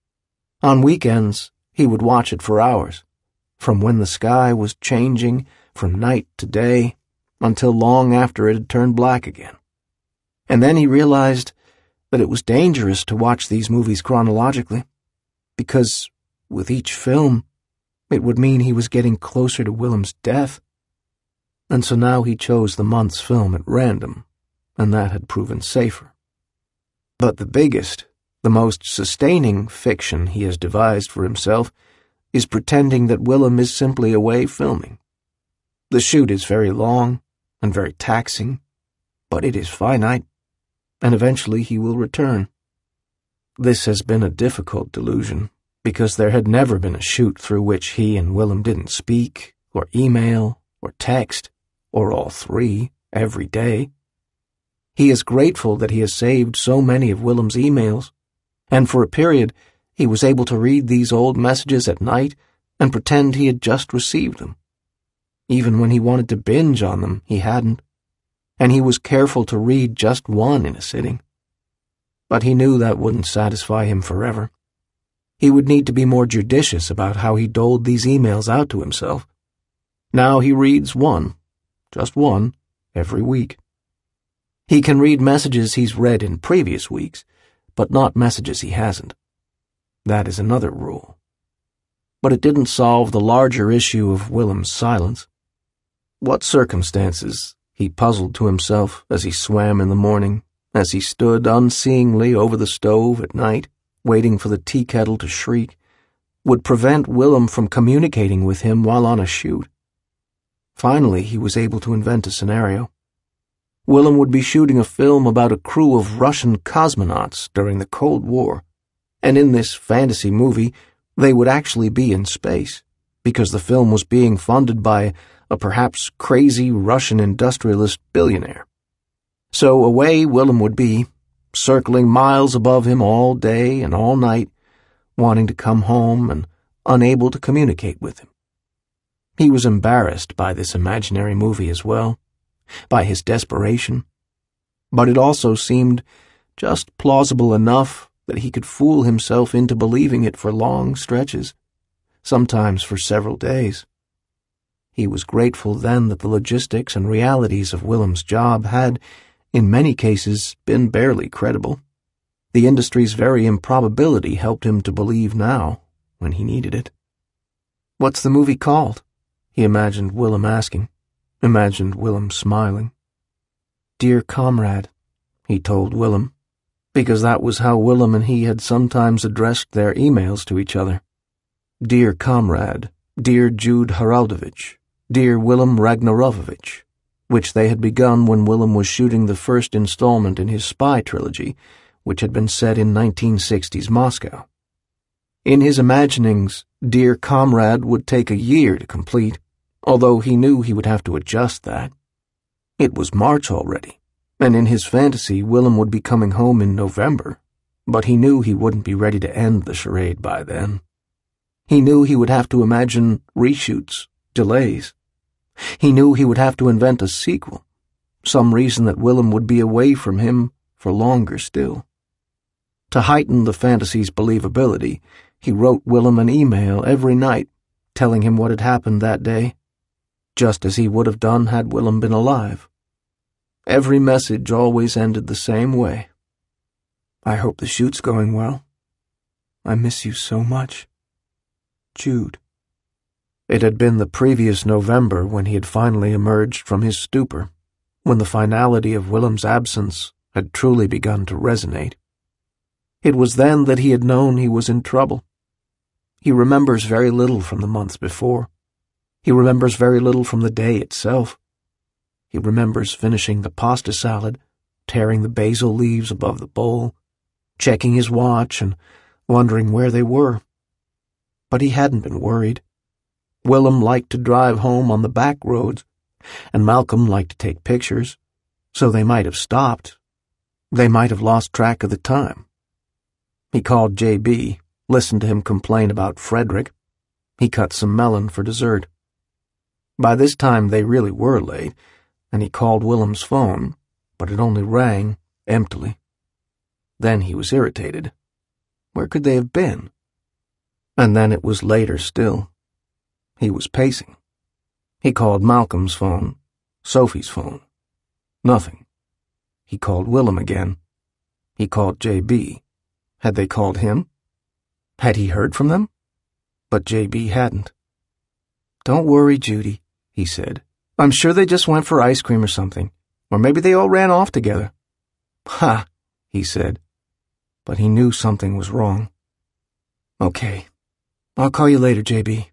On weekends, he would watch it for hours, from when the sky was changing from night to day until long after it had turned black again. And then he realized that it was dangerous to watch these movies chronologically, because with each film, it would mean he was getting closer to Willem's death. And so now he chose the month's film at random, and that had proven safer. But the biggest, the most sustaining fiction he has devised for himself is pretending that Willem is simply away filming. The shoot is very long and very taxing, but it is finite, and eventually he will return. This has been a difficult delusion, because there had never been a shoot through which he and Willem didn't speak, or email, or text, or all 3, every day. He is grateful that he has saved so many of Willem's emails, and for a period he was able to read these old messages at night and pretend he had just received them. Even when he wanted to binge on them, he hadn't, and he was careful to read just one in a sitting. But he knew that wouldn't satisfy him forever. He would need to be more judicious about how he doled these emails out to himself. Now he reads one, just one, every week. He can read messages he's read in previous weeks, but not messages he hasn't. That is another rule. But it didn't solve the larger issue of Willem's silence. What circumstances, he puzzled to himself as he swam in the morning, as he stood unseeingly over the stove at night, waiting for the tea kettle to shriek, would prevent Willem from communicating with him while on a shoot. Finally, he was able to invent a scenario. Willem would be shooting a film about a crew of Russian cosmonauts during the Cold War, and in this fantasy movie, they would actually be in space, because the film was being funded by a perhaps crazy Russian industrialist billionaire. So away Willem would be, circling miles above him all day and all night, wanting to come home and unable to communicate with him. He was embarrassed by this imaginary movie as well, by his desperation, but it also seemed just plausible enough that he could fool himself into believing it for long stretches, sometimes for several days. He was grateful then that the logistics and realities of Willem's job had, in many cases, been barely credible. The industry's very improbability helped him to believe now, when he needed it. "What's the movie called?" he imagined Willem asking, imagined Willem smiling. "Dear Comrade," he told Willem, because that was how Willem and he had sometimes addressed their emails to each other. Dear Comrade, Dear Jude Haraldovich, Dear Willem Ragnarovovich, which they had begun when Willem was shooting the first installment in his spy trilogy, which had been set in 1960s Moscow. In his imaginings, Dear Comrade would take a year to complete, although he knew he would have to adjust that. It was March already, and in his fantasy Willem would be coming home in November, but he knew he wouldn't be ready to end the charade by then. He knew he would have to imagine reshoots, delays. He knew he would have to invent a sequel, some reason that Willem would be away from him for longer still. To heighten the fantasy's believability, he wrote Willem an email every night, telling him what had happened that day, just as he would have done had Willem been alive. Every message always ended the same way. "I hope the shoot's going well. I miss you so much. Jude." It had been the previous November when he had finally emerged from his stupor, when the finality of Willem's absence had truly begun to resonate. It was then that he had known he was in trouble. He remembers very little from the months before. He remembers very little from the day itself. He remembers finishing the pasta salad, tearing the basil leaves above the bowl, checking his watch and wondering where they were. But he hadn't been worried. Willem liked to drive home on the back roads, and Malcolm liked to take pictures, so they might have stopped. They might have lost track of the time. He called J.B., listened to him complain about Frederick. He cut some melon for dessert. By this time they really were late, and he called Willem's phone, but it only rang emptily. Then he was irritated. Where could they have been? And then it was later still. He was pacing. He called Malcolm's phone, Sophie's phone. Nothing. He called Willem again. He called J.B. Had they called him? Had he heard from them? But J.B. hadn't. "Don't worry, Judy," he said. "I'm sure they just went for ice cream or something, or maybe they all ran off together." "Ha," he said, but he knew something was wrong. "Okay, I'll call you later, J.B."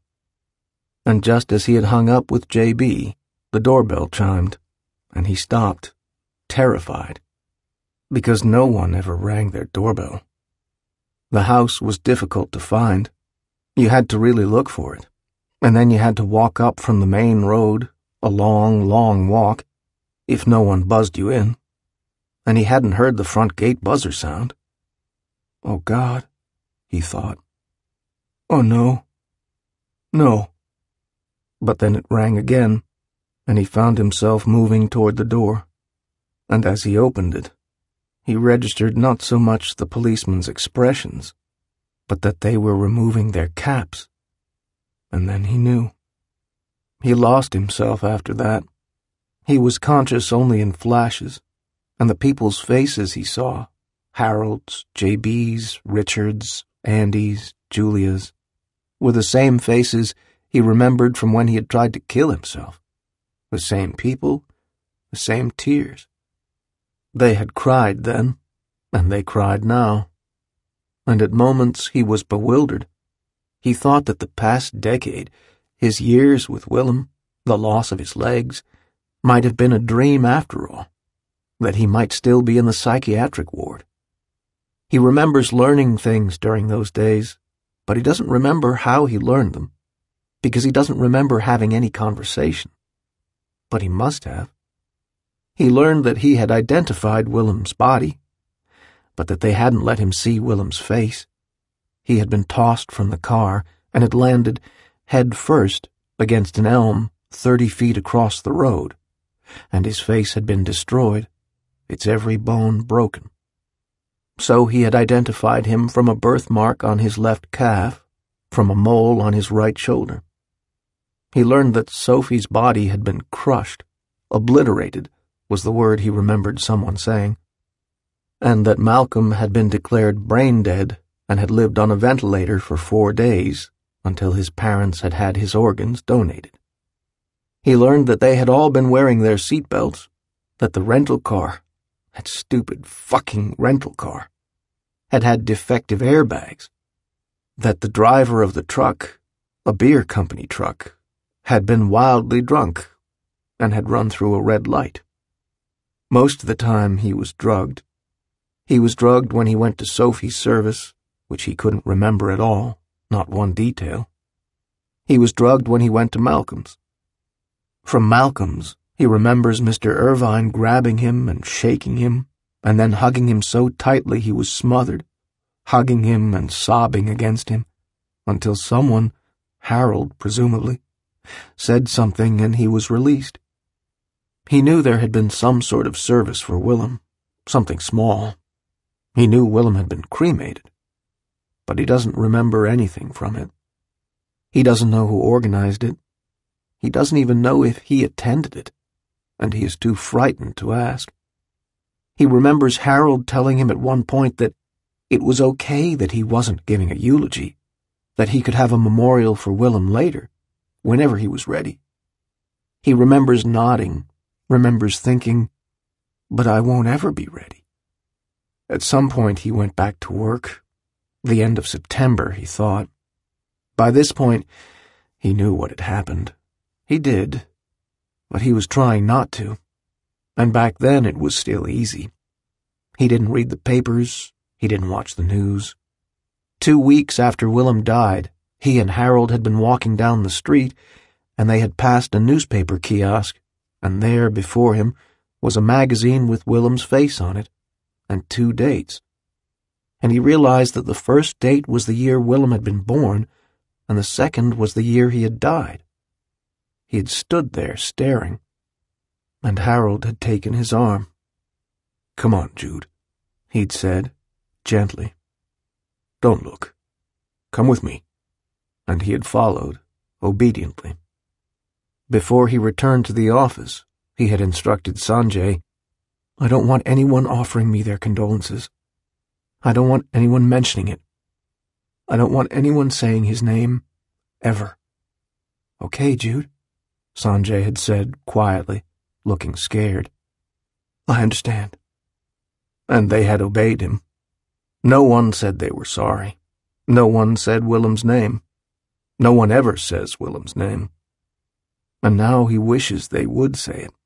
And just as he had hung up with J.B., the doorbell chimed, and he stopped, terrified, because no one ever rang their doorbell. The house was difficult to find. You had to really look for it, and then you had to walk up from the main road, a long, long walk, if no one buzzed you in, and he hadn't heard the front gate buzzer sound. "Oh, God," he thought. "Oh, no. No." But then it rang again, and he found himself moving toward the door, and as he opened it, he registered not so much the policeman's expressions, but that they were removing their caps. And then he knew. He lost himself after that. He was conscious only in flashes, and the people's faces he saw, Harold's, JB's, Richard's, Andy's, Julia's, were the same faces he remembered from when he had tried to kill himself. The same people, the same tears. They had cried then, and they cried now. And at moments he was bewildered. He thought that the past decade, his years with Willem, the loss of his legs, might have been a dream after all, that he might still be in the psychiatric ward. He remembers learning things during those days, but he doesn't remember how he learned them, because he doesn't remember having any conversation. But he must have. He learned that he had identified Willem's body, but that they hadn't let him see Willem's face. He had been tossed from the car and had landed head first against an elm 30 feet across the road, and his face had been destroyed, its every bone broken. So he had identified him from a birthmark on his left calf, from a mole on his right shoulder. He learned that Sophie's body had been crushed, obliterated was the word he remembered someone saying, and that Malcolm had been declared brain dead and had lived on a ventilator for 4 days until his parents had had his organs donated. He learned that they had all been wearing their seatbelts, that the rental car, that stupid fucking rental car, had had defective airbags, that the driver of the truck, a beer company truck, had been wildly drunk and had run through a red light. Most of the time he was drugged. He was drugged when he went to Sophie's service, which he couldn't remember at all, not one detail. He was drugged when he went to Malcolm's. From Malcolm's, he remembers Mr. Irvine grabbing him and shaking him, and then hugging him so tightly he was smothered, hugging him and sobbing against him, until someone, Harold presumably, said something and he was released. He knew there had been some sort of service for Willem, something small. He knew Willem had been cremated, but he doesn't remember anything from it. He doesn't know who organized it. He doesn't even know if he attended it, and he is too frightened to ask. He remembers Harold telling him at one point that it was okay that he wasn't giving a eulogy, that he could have a memorial for Willem later, whenever he was ready. He remembers nodding, remembers thinking, but I won't ever be ready. At some point he went back to work. The end of September, he thought. By this point, he knew what had happened. He did, but he was trying not to. And back then it was still easy. He didn't read the papers, he didn't watch the news. 2 weeks after Willem died, he and Harold had been walking down the street, and they had passed a newspaper kiosk, and there before him was a magazine with Willem's face on it, and 2 dates. And he realized that the first date was the year Willem had been born, and the second was the year he had died. He had stood there staring, and Harold had taken his arm. "Come on, Jude," he'd said, gently. "Don't look. Come with me." And he had followed, obediently. Before he returned to the office, he had instructed Sanjay, "I don't want anyone offering me their condolences. I don't want anyone mentioning it. I don't want anyone saying his name, ever." "Okay, Jude," Sanjay had said quietly, looking scared. "I understand." And they had obeyed him. No one said they were sorry. No one said Willem's name. No one ever says Willem's name. And now he wishes they would say it.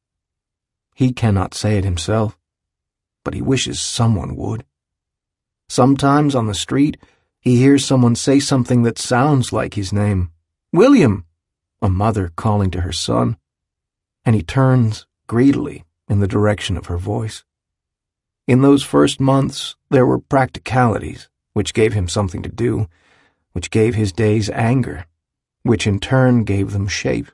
He cannot say it himself, but he wishes someone would. Sometimes on the street, he hears someone say something that sounds like his name. "William!" a mother calling to her son, and he turns greedily in the direction of her voice. In those first months, there were practicalities, which gave him something to do, which gave his days anger, which in turn gave them shape.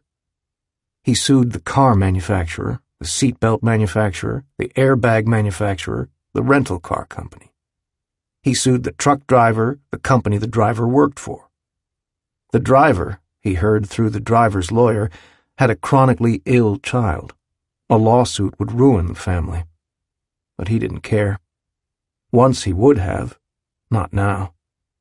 He sued the car manufacturer, the seatbelt manufacturer, the airbag manufacturer, the rental car company. He sued the truck driver, the company the driver worked for. The driver, he heard through the driver's lawyer, had a chronically ill child. A lawsuit would ruin the family. But he didn't care. Once he would have, not now.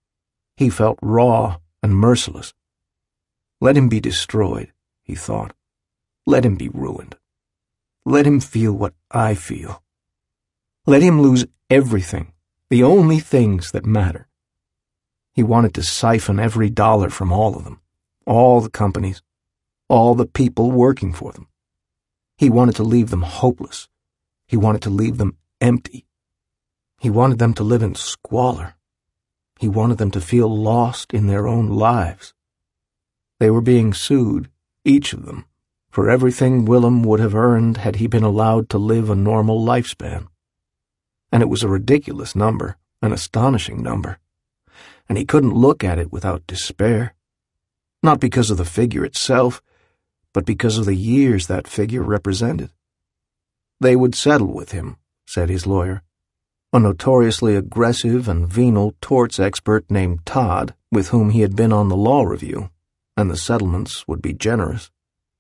He felt raw and merciless. Let him be destroyed, he thought. Let him be ruined. Let him feel what I feel. Let him lose everything, the only things that matter. He wanted to siphon every dollar from all of them, all the companies, all the people working for them. He wanted to leave them hopeless. He wanted to leave them empty. He wanted them to live in squalor. He wanted them to feel lost in their own lives. They were being sued, each of them, for everything Willem would have earned had he been allowed to live a normal lifespan. And it was a ridiculous number, an astonishing number. And he couldn't look at it without despair. Not because of the figure itself, but because of the years that figure represented. They would settle with him, said his lawyer, a notoriously aggressive and venal torts expert named Todd, with whom he had been on the law review, and the settlements would be generous.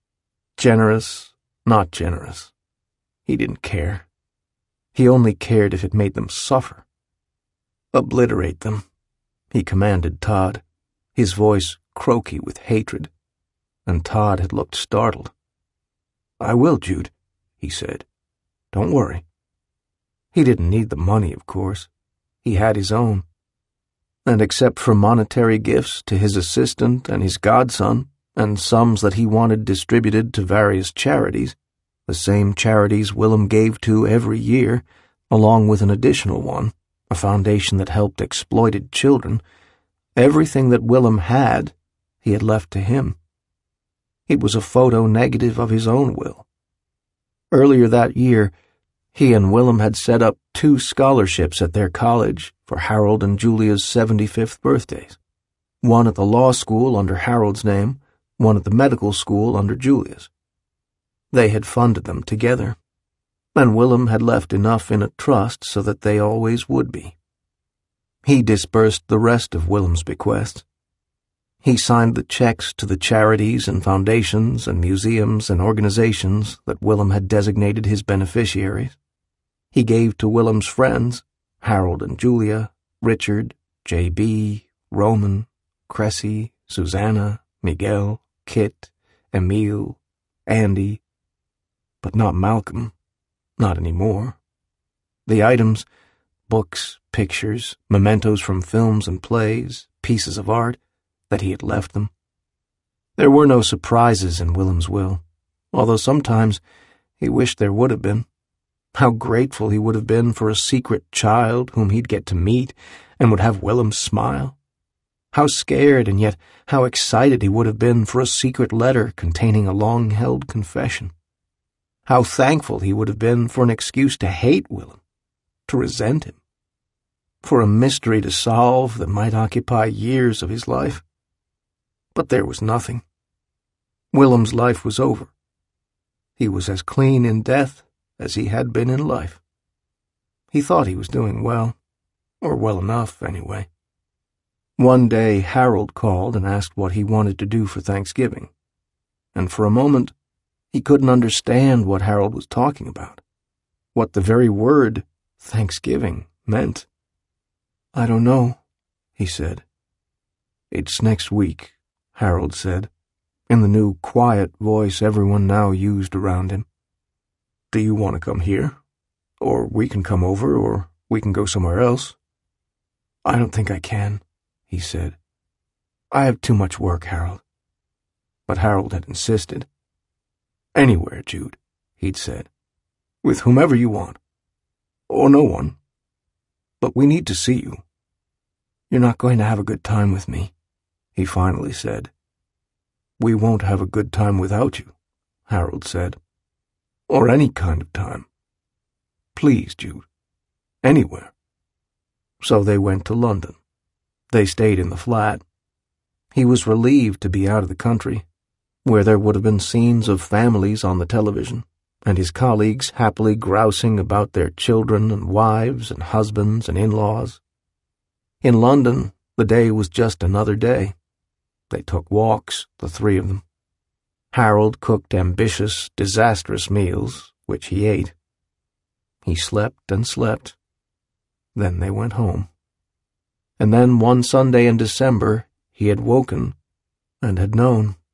Generous, not generous. He didn't care. He only cared if it made them suffer. Obliterate them, he commanded Todd, his voice croaky with hatred, and Todd had looked startled. I will, Jude, he said. Don't worry. He didn't need the money, of course. He had his own. And except for monetary gifts to his assistant and his godson, and sums that he wanted distributed to various charities, the same charities Willem gave to every year, along with an additional one, a foundation that helped exploited children, everything that Willem had, he had left to him. It was a photo negative of his own will. Earlier that year, he and Willem had set up 2 scholarships at their college for Harold and Julia's 75th birthdays, one at the law school under Harold's name, one at the medical school under Julia's. They had funded them together, and Willem had left enough in a trust so that they always would be. He disbursed the rest of Willem's bequests. He signed the checks to the charities and foundations and museums and organizations that Willem had designated his beneficiaries. He gave to Willem's friends, Harold and Julia, Richard, J.B., Roman, Cressy, Susanna, Miguel, Kit, Emile, Andy, but not Malcolm, not anymore. The items, books, pictures, mementos from films and plays, pieces of art, that he had left them. There were no surprises in Willem's will, although sometimes he wished there would have been. How grateful he would have been for a secret child whom he'd get to meet and would have Willem smile. How scared and yet how excited he would have been for a secret letter containing a long-held confession. How thankful he would have been for an excuse to hate Willem, to resent him, for a mystery to solve that might occupy years of his life. But there was nothing. Willem's life was over. He was as clean in death as he had been in life. He thought he was doing well, or well enough, anyway. One day Harold called and asked what he wanted to do for Thanksgiving, and for a moment he couldn't understand what Harold was talking about, what the very word Thanksgiving meant. I don't know, he said. It's next week, Harold said, in the new quiet voice everyone now used around him. Do you want to come here? Or we can come over, or we can go somewhere else. I don't think I can, he said. I have too much work, Harold. But Harold had insisted. Anywhere, Jude, he'd said. With whomever you want. Or no one. But we need to see you. You're not going to have a good time with me, he finally said. We won't have a good time without you, Harold said. Or any kind of time. Please, Jude. Anywhere. So they went to London. They stayed in the flat. He was relieved to be out of the country, where there would have been scenes of families on the television, and his colleagues happily grousing about their children and wives and husbands and in-laws. In London, the day was just another day. They took walks, the 3 of them. Harold cooked ambitious, disastrous meals, which he ate. He slept and slept. Then they went home. And then one Sunday in December he had woken and had known.